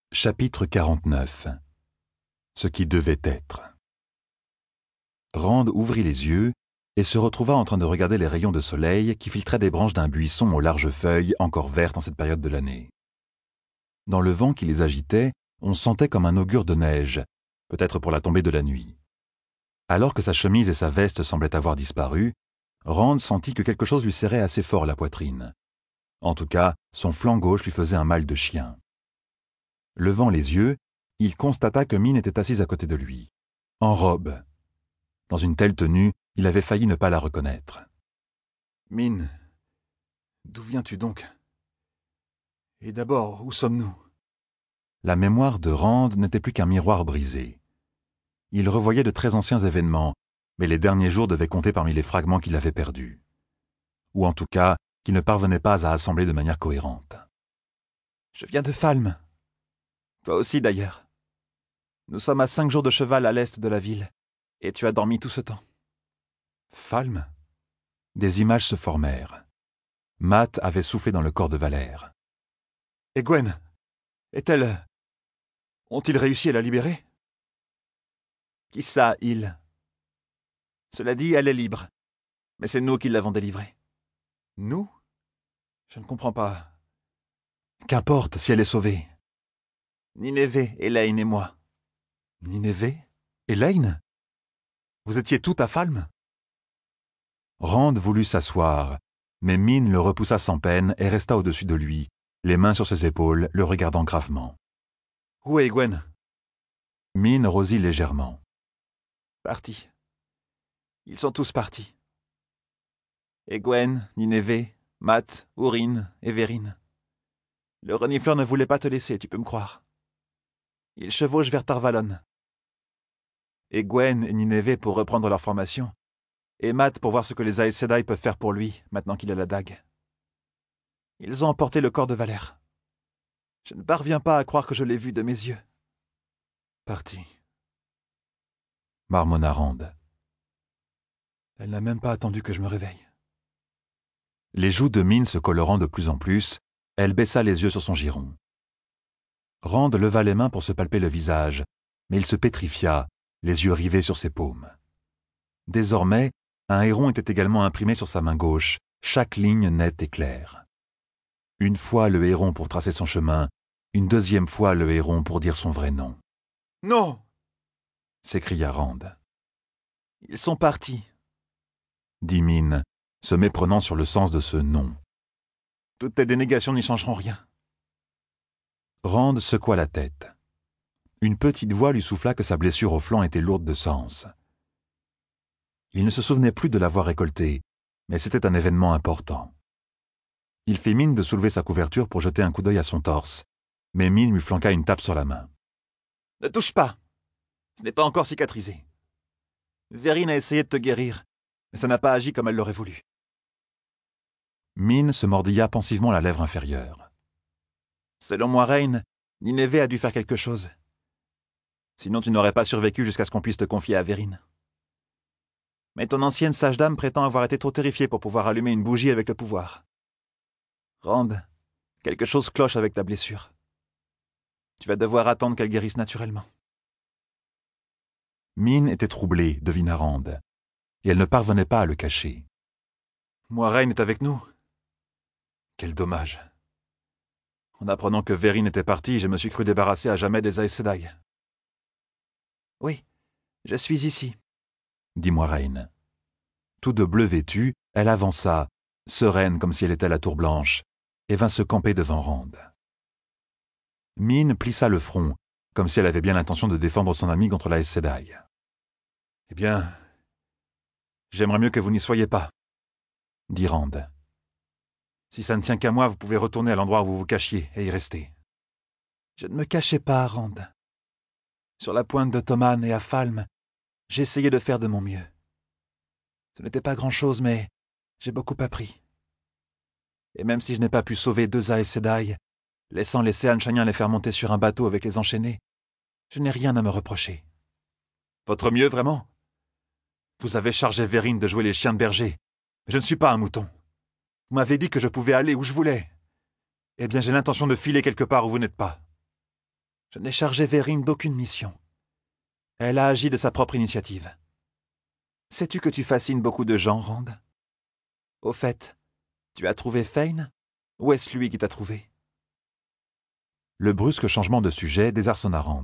Chapitre 49. Ce qui devait être. Rand ouvrit les yeux et se retrouva en train de regarder les rayons de soleil qui filtraient des branches d'un buisson aux larges feuilles encore vertes en cette période de l'année. Dans le vent qui les agitait, on sentait comme un augure de neige, peut-être pour la tombée de la nuit. Alors que sa chemise et sa veste semblaient avoir disparu, Rand sentit que quelque chose lui serrait assez fort la poitrine. En tout cas, son flanc gauche lui faisait un mal de chien. Levant les yeux, il constata que Min était assise à côté de lui, en robe. Dans une telle tenue, il avait failli ne pas la reconnaître. « Min, d'où viens-tu donc? Et d'abord, où sommes-nous » La mémoire de Rand n'était plus qu'un miroir brisé. Il revoyait de très anciens événements, mais les derniers jours devaient compter parmi les fragments qu'il avait perdus. Ou en tout cas, qu'il ne parvenait pas à assembler de manière cohérente. « Je viens de Falme. Toi aussi d'ailleurs. Nous sommes à 5 jours de cheval à l'est de la ville, et tu as dormi tout ce temps. » Falme. Des images se formèrent. Matt avait soufflé dans le corps de Valère. « Et Gwen, est-elle... Ont-ils réussi à la libérer ?»« Qui ça, il ? Cela dit, elle est libre. Mais c'est nous qui l'avons délivrée. »« Nous ? Je ne comprends pas. »« Qu'importe si elle est sauvée. » Nineveh, Elaine et moi. »« Nineveh ? Elaine ? Vous étiez toutes à Falme ?» Rand voulut s'asseoir, mais Min le repoussa sans peine et resta au-dessus de lui, les mains sur ses épaules, le regardant gravement. « Où est Gwen ?» Min rosit légèrement. « Partis. Ils sont tous partis. Et Gwen, Nineveh, Matt, Urine et Verine. Le renifleur ne voulait pas te laisser, tu peux me croire. Ils chevauchent vers Tarvalon. Et Gwen et Nineveh pour reprendre leur formation. Et Matt pour voir ce que les Aes Sedai peuvent faire pour lui, maintenant qu'il a la dague. Ils ont emporté le corps de Valère. Je ne parviens pas à croire que je l'ai vu de mes yeux. »« Parti. » marmonna Rand. Elle n'a même pas attendu que je me réveille. Les joues de Min se colorant de plus en plus, elle baissa les yeux sur son giron. Rand leva les mains pour se palper le visage, mais il se pétrifia, les yeux rivés sur ses paumes. Désormais, un héron était également imprimé sur sa main gauche, chaque ligne nette et claire. Une fois le héron pour tracer son chemin, une deuxième fois le héron pour dire son vrai nom. « Non !» s'écria Rand. « Ils sont partis, » dit Min, se méprenant sur le sens de ce nom. « Toutes tes dénégations n'y changeront rien. » Rand secoua la tête. Une petite voix lui souffla que sa blessure au flanc était lourde de sens. Il ne se souvenait plus de l'avoir récoltée, mais c'était un événement important. Il fit mine de soulever sa couverture pour jeter un coup d'œil à son torse, mais Min lui flanqua une tape sur la main. « Ne touche pas. Ce n'est pas encore cicatrisé. Verine a essayé de te guérir, mais ça n'a pas agi comme elle l'aurait voulu. » Min se mordilla pensivement la lèvre inférieure. « Selon moi, Rain, Nineveh a dû faire quelque chose. Sinon tu n'aurais pas survécu jusqu'à ce qu'on puisse te confier à Verine. Mais ton ancienne sage-dame prétend avoir été trop terrifiée pour pouvoir allumer une bougie avec le pouvoir. Rand, quelque chose cloche avec ta blessure. Tu vas devoir attendre qu'elle guérisse naturellement. » Min était troublée, devina Rand, et elle ne parvenait pas à le cacher. « Moiraine est avec nous. Quel dommage. En apprenant que Verine était partie, je me suis cru débarrassé à jamais des Aes Sedai. »« Oui, je suis ici, » dit Moiraine. Tout de bleu vêtue, elle avança, sereine comme si elle était la tour blanche, et vint se camper devant Rand. Min plissa le front, comme si elle avait bien l'intention de défendre son ami contre la Aes Sedai. « Eh bien, j'aimerais mieux que vous n'y soyez pas, » dit Rand. « Si ça ne tient qu'à moi, vous pouvez retourner à l'endroit où vous vous cachiez et y rester. »« Je ne me cachais pas, Rand. Sur la pointe de Toman et à Falme, j'ai essayé de faire de mon mieux. Ce n'était pas grand-chose, mais j'ai beaucoup appris. Et même si je n'ai pas pu sauver 2 Aes Sedai, laissant les Seanchaniens les faire monter sur un bateau avec les enchaînés, je n'ai rien à me reprocher. »« Votre mieux, vraiment ? Vous avez chargé Verine de jouer les chiens de berger, mais je ne suis pas un mouton. Vous m'avez dit que je pouvais aller où je voulais. Eh bien, j'ai l'intention de filer quelque part où vous n'êtes pas. » Je n'ai chargé Vérine d'aucune mission. Elle a agi de sa propre initiative. Sais-tu que tu fascines beaucoup de gens, Rand? Au fait, tu as trouvé Fane? Ou est-ce lui qui t'a trouvé? Le brusque changement de sujet désarçonna Rand.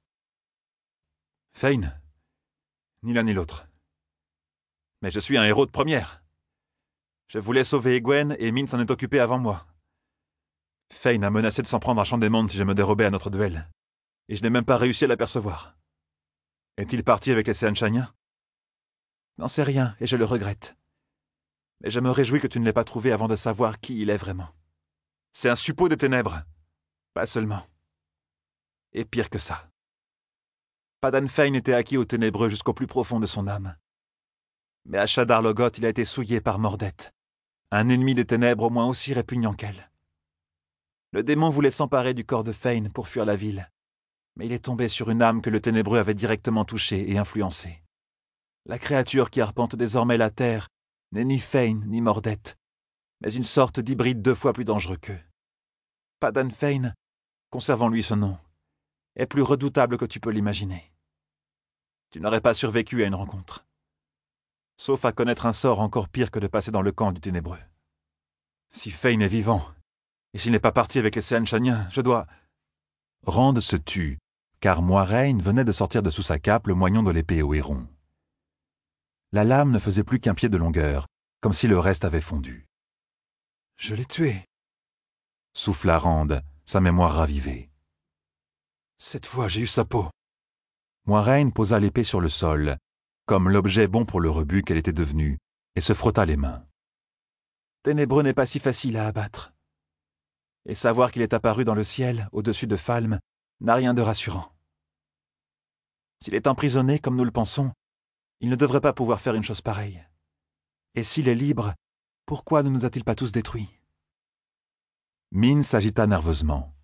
Fane? Ni l'un ni l'autre. Mais je suis un héros de première. Je voulais sauver Egwene et Min s'en est occupé avant moi. Fane a menacé de s'en prendre à Chandemont si je me dérobais à notre duel. Et je n'ai même pas réussi à l'apercevoir. Est-il parti avec les Seanchaniens? N'en sais rien, et je le regrette. Mais je me réjouis que tu ne l'aies pas trouvé avant de savoir qui il est vraiment. C'est un suppôt des ténèbres. Pas seulement. Et pire que ça. Padan Fain était acquis aux ténébreux jusqu'au plus profond de son âme. Mais à Shadar Logoth, il a été souillé par Mordet, un ennemi des ténèbres au moins aussi répugnant qu'elle. Le démon voulait s'emparer du corps de Fain pour fuir la ville, mais il est tombé sur une âme que le ténébreux avait directement touchée et influencée. La créature qui arpente désormais la terre n'est ni Fain ni Mordet, mais une sorte d'hybride 2 fois plus dangereux qu'eux. Padan Fain, conservons-lui ce nom, est plus redoutable que tu peux l'imaginer. Tu n'aurais pas survécu à une rencontre. Sauf à connaître un sort encore pire que de passer dans le camp du ténébreux. Si Fain est vivant, et s'il n'est pas parti avec les Seanchaniens, je dois... Rand se tut, car Moiraine venait de sortir de sous sa cape le moignon de l'épée au héron. La lame ne faisait plus qu'1 pied de longueur, comme si le reste avait fondu. « Je l'ai tué !» souffla Rand, sa mémoire ravivée. « Cette fois, j'ai eu sa peau. » Moiraine posa l'épée sur le sol, comme l'objet bon pour le rebut qu'elle était devenue, et se frotta les mains. Ténébreux n'est pas si facile à abattre. Et savoir qu'il est apparu dans le ciel, au-dessus de Falme, n'a rien de rassurant. S'il est emprisonné, comme nous le pensons, il ne devrait pas pouvoir faire une chose pareille. Et s'il est libre, pourquoi ne nous a-t-il pas tous détruits? Min s'agita nerveusement.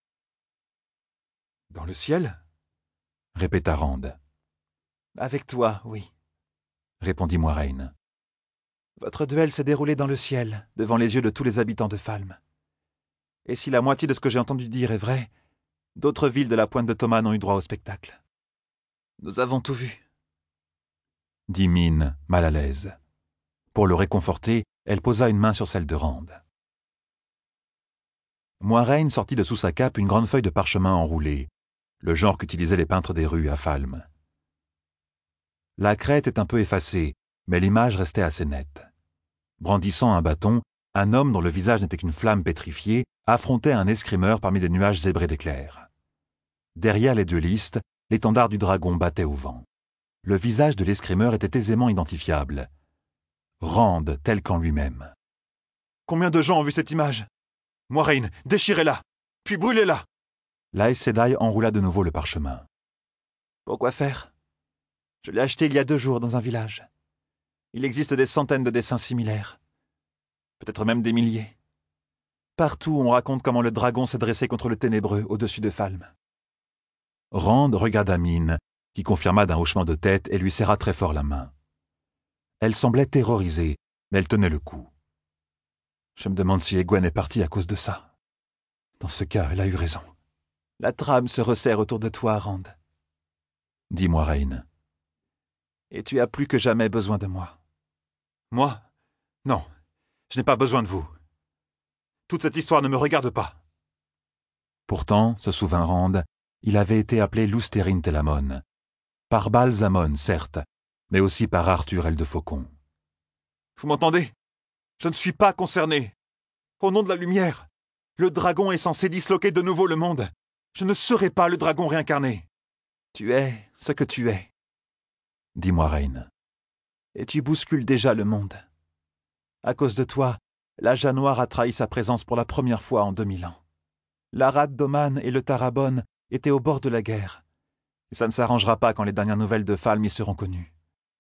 « Dans le ciel ?» répéta Rand. « Avec toi, oui, » répondit Moiraine. « Votre duel s'est déroulé dans le ciel, devant les yeux de tous les habitants de Falme. Et si la moitié de ce que j'ai entendu dire est vrai, d'autres villes de la pointe de Thoman ont eu droit au spectacle. Nous avons tout vu. » dit Min, mal à l'aise. Pour le réconforter, elle posa une main sur celle de Rand. Moiraine sortit de sous sa cape une grande feuille de parchemin enroulée, le genre qu'utilisaient les peintres des rues à Falme. La crête est un peu effacée, mais l'image restait assez nette. Brandissant un bâton, un homme dont le visage n'était qu'une flamme pétrifiée affrontait un escrimeur parmi des nuages zébrés d'éclairs. Derrière les duellistes, l'étendard du dragon battait au vent. Le visage de l'escrimeur était aisément identifiable. Rand tel qu'en lui-même. « Combien de gens ont vu cette image? Moiraine, déchirez-la, puis brûlez-la !» L'Aes Sedai enroula de nouveau le parchemin. « Pourquoi faire? Je l'ai acheté il y a 2 jours dans un village. Il existe des centaines de dessins similaires. Peut-être même des milliers. Partout, on raconte comment le dragon s'est dressé contre le ténébreux au-dessus de Falme. » Rand regarda Min, qui confirma d'un hochement de tête et lui serra très fort la main. Elle semblait terrorisée, mais elle tenait le coup. Je me demande si Egwene est partie à cause de ça. Dans ce cas, elle a eu raison. La trame se resserre autour de toi, Rand, dit Moiraine. Et tu as plus que jamais besoin de moi. Moi? Non, je n'ai pas besoin de vous. Toute cette histoire ne me regarde pas. Pourtant, se souvint Rand, il avait été appelé Lousterin Telamon. Par Balsamon, certes, mais aussi par Arthur Eldefaucon. Vous m'entendez? Je ne suis pas concerné. Au nom de la lumière, le dragon est censé disloquer de nouveau le monde. Je ne serai pas le dragon réincarné. Tu es ce que tu es, dit Moiraine. Et tu bouscules déjà le monde. À cause de toi, la Jas Noire a trahi sa présence pour la première fois en 2000 ans. L'Arad Doman et le Tarabon étaient au bord de la guerre. Et ça ne s'arrangera pas quand les dernières nouvelles de Falme y seront connues.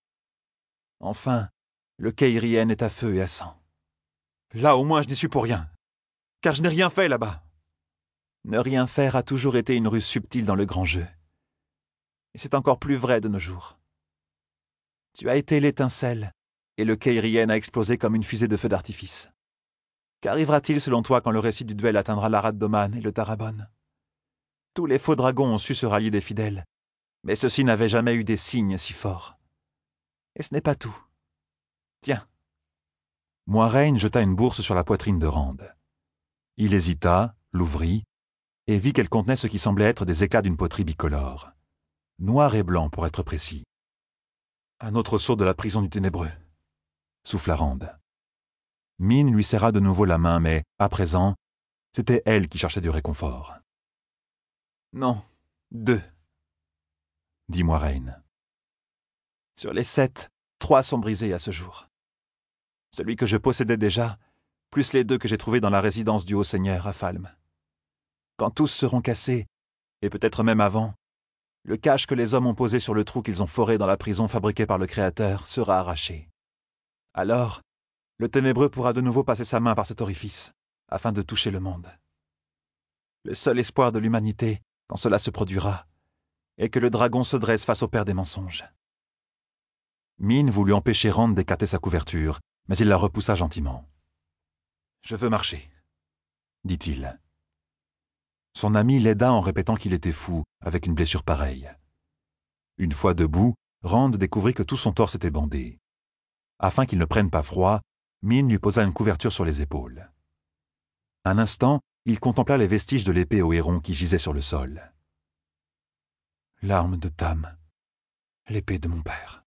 Enfin, le Keirien est à feu et à sang. Là, au moins, je n'y suis pour rien. Car je n'ai rien fait là-bas. Ne rien faire a toujours été une ruse subtile dans le grand jeu. Et c'est encore plus vrai de nos jours. Tu as été l'étincelle, et le Keirien a explosé comme une fusée de feu d'artifice. Qu'arrivera-t-il selon toi quand le récit du duel atteindra l'Arad Doman et le Tarabon? Tous les faux dragons ont su se rallier des fidèles, mais ceux-ci n'avaient jamais eu des signes si forts. Et ce n'est pas tout. Tiens. Moiraine jeta une bourse sur la poitrine de Rand. Il hésita, l'ouvrit, et vit qu'elle contenait ce qui semblait être des éclats d'une poterie bicolore. Noir et blanc, pour être précis. Un autre sceau de la prison du Ténébreux, souffla Rand. Min lui serra de nouveau la main, mais, à présent, c'était elle qui cherchait du réconfort. Non, 2, dit Moiraine. Sur les 7, 3 sont brisés à ce jour. Celui que je possédais déjà, plus les 2 que j'ai trouvés dans la résidence du Haut-Seigneur à Falme. Quand tous seront cassés, et peut-être même avant, le cache que les hommes ont posé sur le trou qu'ils ont foré dans la prison fabriquée par le Créateur sera arraché. Alors, le Ténébreux pourra de nouveau passer sa main par cet orifice, afin de toucher le monde. Le seul espoir de l'humanité, quand cela se produira, est que le dragon se dresse face au père des mensonges. Min voulut empêcher Rand d'écarter sa couverture, mais il la repoussa gentiment. « Je veux marcher, » dit-il. Son ami l'aida en répétant qu'il était fou, avec une blessure pareille. Une fois debout, Rand découvrit que tout son torse était bandé. Afin qu'il ne prenne pas froid, Min lui posa une couverture sur les épaules. Un instant, il contempla les vestiges de l'épée au héron qui gisait sur le sol. L'arme de Tam, l'épée de mon père.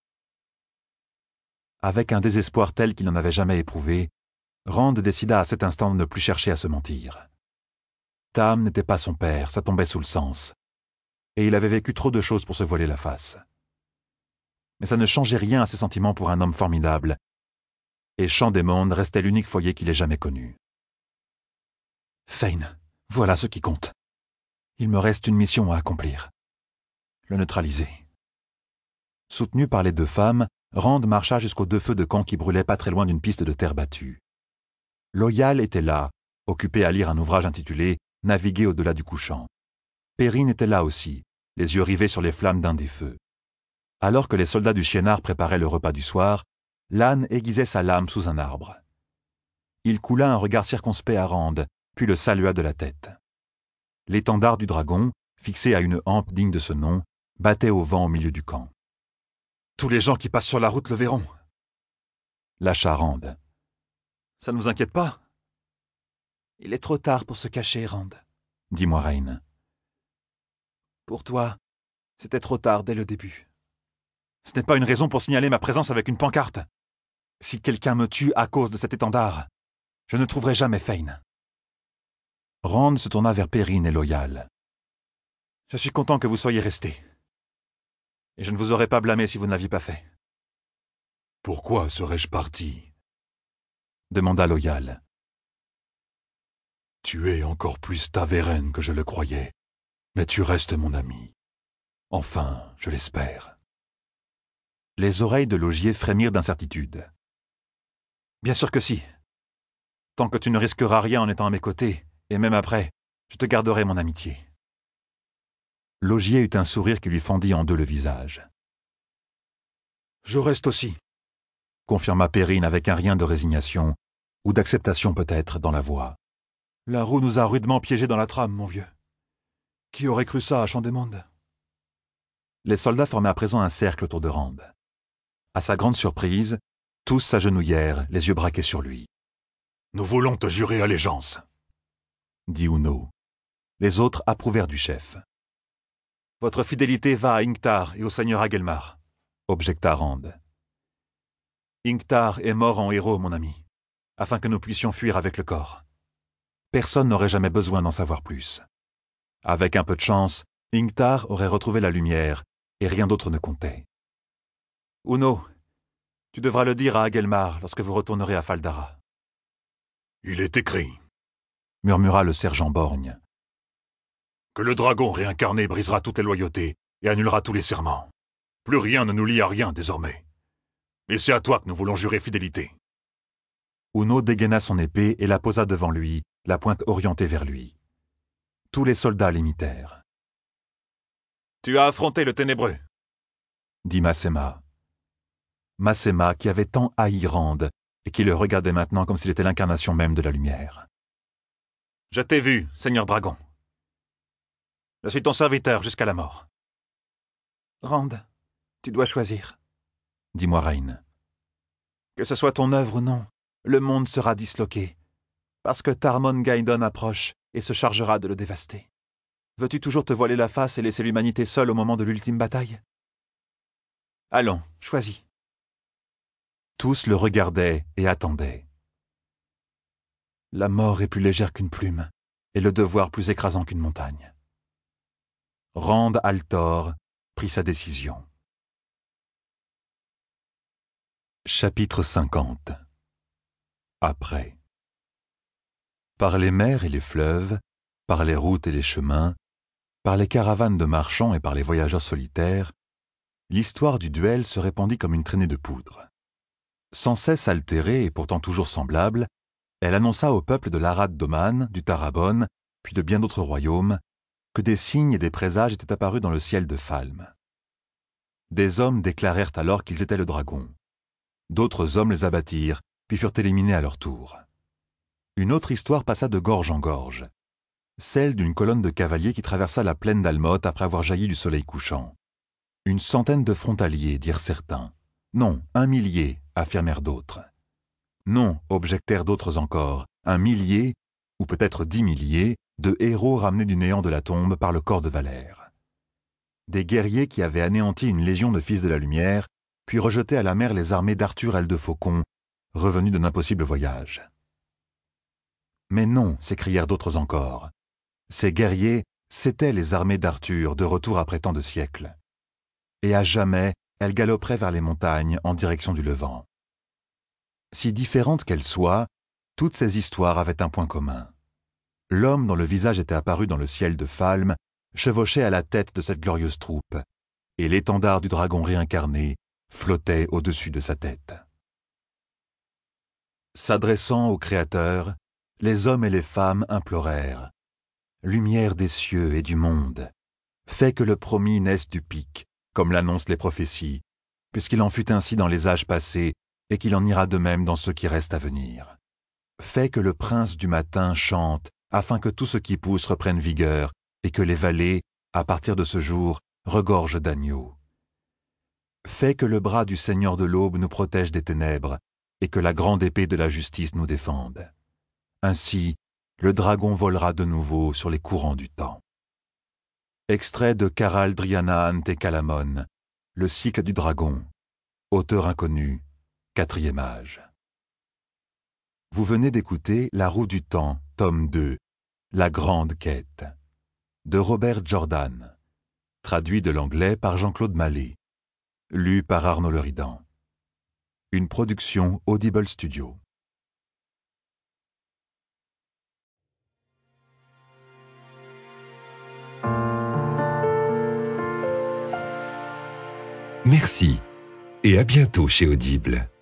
Avec un désespoir tel qu'il n'en avait jamais éprouvé, Rand décida à cet instant de ne plus chercher à se mentir. Tam n'était pas son père, ça tombait sous le sens, et il avait vécu trop de choses pour se voiler la face. Mais ça ne changeait rien à ses sentiments pour un homme formidable, et Champ des Mondes restait l'unique foyer qu'il ait jamais connu. Fain, voilà ce qui compte. Il me reste une mission à accomplir. Le neutraliser. Soutenu par les 2 femmes, Rand marcha jusqu'aux 2 feux de camp qui brûlaient pas très loin d'une piste de terre battue. Loyal était là, occupé à lire un ouvrage intitulé « Naviguer au-delà du couchant ». Perrine était là aussi, les yeux rivés sur les flammes d'un des feux. Alors que les soldats du Chienard préparaient le repas du soir, l'âne aiguisait sa lame sous un arbre. Il coula un regard circonspect à Rand, puis le salua de la tête. L'étendard du dragon, fixé à une hampe digne de ce nom, battait au vent au milieu du camp. « Tous les gens qui passent sur la route le verront !» lâcha Rand. « Ça ne vous inquiète pas ?»« Il est trop tard pour se cacher, Rand, » dit Moiraine. « Pour toi, c'était trop tard dès le début. Ce n'est pas une raison pour signaler ma présence avec une pancarte. Si quelqu'un me tue à cause de cet étendard, je ne trouverai jamais Fain. » Rand se tourna vers Perrine et Loyal. « Je suis content que vous soyez restés. Et je ne vous aurais pas blâmé si vous ne l'aviez pas fait. »« Pourquoi serais-je parti ?» demanda Loyal. « Tu es encore plus Taveren que je le croyais, mais tu restes mon ami. Enfin, je l'espère. » Les oreilles de Logier frémirent d'incertitude. « Bien sûr que si. Tant que tu ne risqueras rien en étant à mes côtés, et même après, je te garderai mon amitié. » Logier eut un sourire qui lui fendit en 2 le visage. « Je reste aussi, » confirma Perrine avec un rien de résignation, ou d'acceptation peut-être, dans la voix. « La roue nous a rudement piégés dans la trame, mon vieux. Qui aurait cru ça à Champ des Mondes ?» Les soldats formaient à présent un cercle autour de Rand. À sa grande surprise, tous s'agenouillèrent, les yeux braqués sur lui. « Nous voulons te jurer allégeance, » dit Uno. Les autres approuvèrent du chef. « Votre fidélité va à Ingtar et au seigneur Agelmar, » objecta Rand. « Ingtar est mort en héros, mon ami, afin que nous puissions fuir avec le corps. Personne n'aurait jamais besoin d'en savoir plus. Avec un peu de chance, Ingtar aurait retrouvé la lumière, et rien d'autre ne comptait. Uno, tu devras le dire à Agelmar lorsque vous retournerez à Faldara. »« Il est écrit, » murmura le sergent Borgne, « que le dragon réincarné brisera toutes les loyautés et annulera tous les serments. Plus rien ne nous lie à rien désormais. Et c'est à toi que nous voulons jurer fidélité. » Uno dégaina son épée et la posa devant lui, la pointe orientée vers lui. Tous les soldats l'imitèrent. « Tu as affronté le Ténébreux, » dit Masséma. Masséma qui avait tant haï Rand et qui le regardait maintenant comme s'il était l'incarnation même de la lumière. « Je t'ai vu, Seigneur Dragon. » Je suis ton serviteur jusqu'à la mort. » Rand, tu dois choisir, dit Moiraine. Que ce soit ton œuvre ou non, le monde sera disloqué, parce que Tarmon Gaïdon approche et se chargera de le dévaster. Veux-tu toujours te voiler la face et laisser l'humanité seule au moment de l'ultime bataille? Allons, choisis. Tous le regardaient et attendaient. La mort est plus légère qu'une plume, et le devoir plus écrasant qu'une montagne. Rand al'Thor prit sa décision. Chapitre 50. Après. Par les mers et les fleuves, par les routes et les chemins, par les caravanes de marchands et par les voyageurs solitaires, l'histoire du duel se répandit comme une traînée de poudre. Sans cesse altérée et pourtant toujours semblable, elle annonça au peuple de l'Arad Doman, du Tarabon, puis de bien d'autres royaumes, que des signes et des présages étaient apparus dans le ciel de Falme. Des hommes déclarèrent alors qu'ils étaient le dragon. D'autres hommes les abattirent, puis furent éliminés à leur tour. Une autre histoire passa de gorge en gorge, celle d'une colonne de cavaliers qui traversa la plaine d'Almoth après avoir jailli du soleil couchant. 100 de frontaliers, dirent certains. Non, 1 000, affirmèrent d'autres. Non, objectèrent d'autres encore, 1 000, ou peut-être 10 000, de héros ramenés du néant de la tombe par le corps de Valère. Des guerriers qui avaient anéanti une légion de fils de la lumière, puis rejeté à la mer les armées d'Arthur Aile de Faucon, revenus d'un impossible voyage. Mais non, s'écrièrent d'autres encore. Ces guerriers, c'étaient les armées d'Arthur, de retour après tant de siècles. Et à jamais, elles galoperaient vers les montagnes en direction du Levant. Si différentes qu'elles soient, toutes ces histoires avaient un point commun. L'homme dont le visage était apparu dans le ciel de Falme chevauchait à la tête de cette glorieuse troupe, et l'étendard du dragon réincarné flottait au-dessus de sa tête. S'adressant au Créateur, les hommes et les femmes implorèrent « Lumière des cieux et du monde, fais que le promis naisse du pic, comme l'annoncent les prophéties, puisqu'il en fut ainsi dans les âges passés et qu'il en ira de même dans ceux qui restent à venir. Fais que le prince du matin chante, afin que tout ce qui pousse reprenne vigueur, et que les vallées, à partir de ce jour, regorgent d'agneaux. Fais que le bras du Seigneur de l'aube nous protège des ténèbres, et que la grande épée de la justice nous défende. Ainsi, le dragon volera de nouveau sur les courants du temps. » Extrait de Caral Driana ante Calamon, Le cycle du dragon, auteur inconnu, 4e âge. Vous venez d'écouter La roue du temps, tome 2, La grande quête, de Robert Jordan, traduit de l'anglais par Jean-Claude Mallet, lu par Arnaud Leridan. Une production Audible Studio. Merci et à bientôt chez Audible.